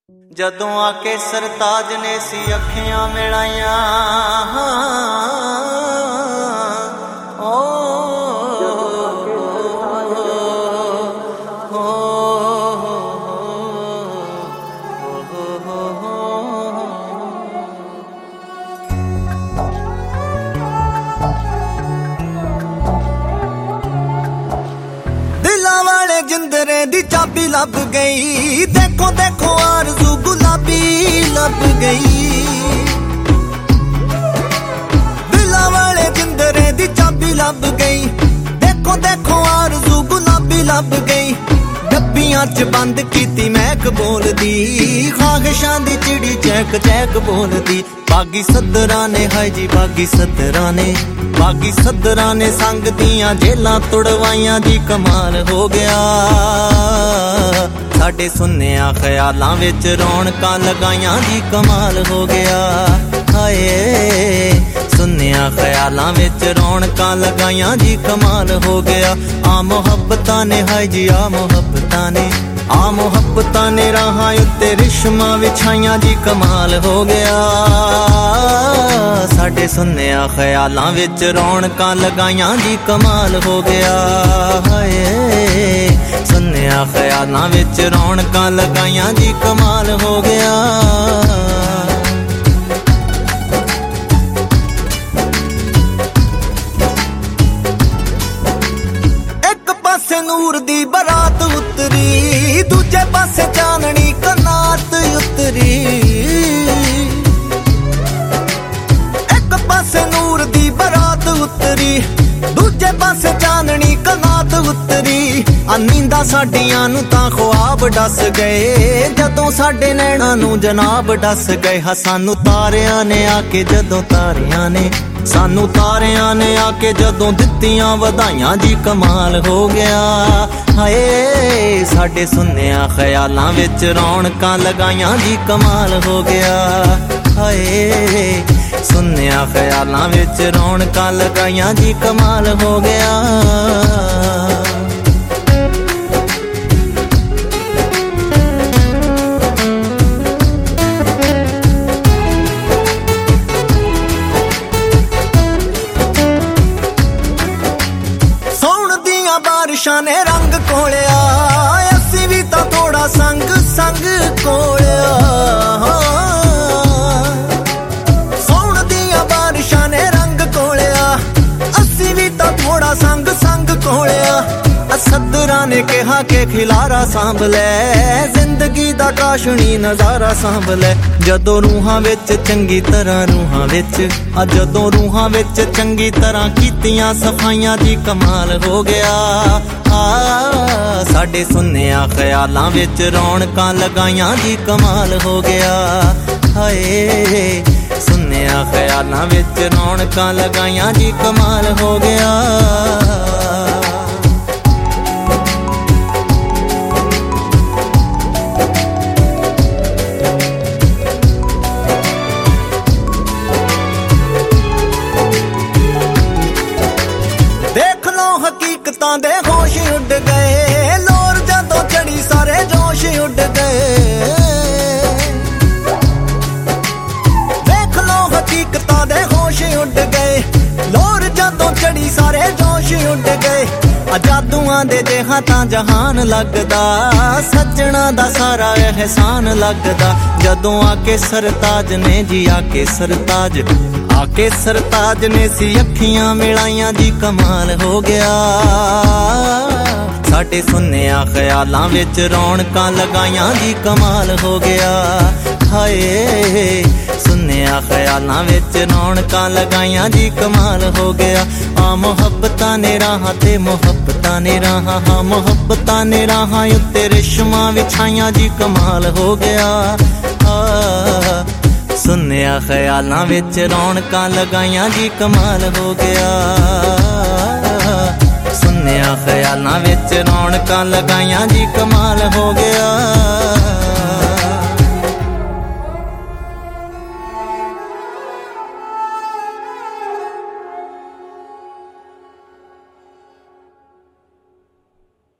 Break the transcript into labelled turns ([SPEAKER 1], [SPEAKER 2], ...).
[SPEAKER 1] जदों आके सरताज ने सी अखियां मिलाइया दिलां वाले जिंदरे दी चाबी लब गई। देखो देखो आरज़ू गुलाबी लब गई। दिलां वाले जिंदरे दी चाबी लब गई। देखो देखो आरज़ू गुलाबी लब गई। डब्बियां च बंद कीती महक बोलदी। ख्वाहिशां दी चिड़ी चहक चहक बोलदी। बागी सदरां ने हाय जी बागी सदरां ने बागी सदरां ने संग दियां जेलां तुड़वाइयां जी कमाल हो गया। साडे सुन्निया ख्यालां विच रौनकां लगाइयां जी कमाल हो गया। हाय सुन्निया ख्यालां विच रौनकां लगाइयां जी कमाल हो गया। आ मुहब्बतां ने हाय जी आ मुहब्बतां ने आ मुहब्बतां ने राहां उत्ते रिश्मां विछाइयां जी कमाल हो गया। साडे सुन्निया ख्यालां विच रौनकां लगाइयां जी कमाल हो गया। हाय सुन्निया ख्यालां विच रौनकां लगाइयां जी कमाल हो गया। नूर दी बरात उतरी दूजे पासे चाननी कनात उतरी। एक पासे नूर दी बरात उतरी दूजे पासे चाननी कनात उतरी। नींदा साडियां नूं तां ख्वाब डस गए। जदों साडे नैणां नूं जनाब डस गए। हा सानू तारियां ने आके जदों तारियां ने सानू तारियां ने आके जदों दित्तियां वधाइयां जी कमाल हो गया। हाय साडे सुन्निया ख्यालां विच रौनकां लगाइयां जी कमाल हो गया। हाय सुन्निया ख्यालां विच रौनकां लगाइयां जी कमाल हो गया। बारिशां ने रंग कोलिया असी भी तां थोड़ा संग संग कोलिया। सौण दियां बारिशां ने रंग कोलिया असी भी तां थोड़ा संग संग कोलिया। सदरां ने कहा के खिलारा सांभ लै जिंदगी दा काशनी नजारा सांभ लै। जदों रूहां विच चंगी तरह रूहां विच जदों रूहां विच चंगी तरह कीतियां सफाइयां जी कमाल हो गया। साडे सुन्निया ख्यालां विच रौनकां लगाइयां जी कमाल हो गया। हाय सुन्निया ख्यालां विच रौनकां लगाइयां जी कमाल हो गया। हकीकतां दे होश उड़ गए। लोर जदों चढ़ी सारे जोश उड़ गए। देख लो हकीकतां दे होश उड़ गए। लोर जदों चढ़ी सारे जोश उड़ गए। जादूआं दे जेहा तां जहान लगदा। सज्जणा दा सारा एहसान लगदा। जदों आके सरताज ने जी आके सरताज ने सी अखियां मिलाइयां जी कमाल हो गया। साडे सुन्निया ख्यालां विच रौनकां लगाइयां जी कमाल हो गया। हाय सुन्निया ख्यालां विच रौनकां लगाइयां जी कमाल हो गया। आ मुहब्बतां ने राहां ते मुहब्बतां ने राहां हाँ मुहब्बतां ने राहां उत्ते रिश्मां विछाइयां जी कमाल हो गया। सुन्निया ख्यालां विच रौनकां लगाइयां जी कमाल हो गया। सुन्निया ख्यालां विच रौनकां लगाइयां जी कमाल हो गया।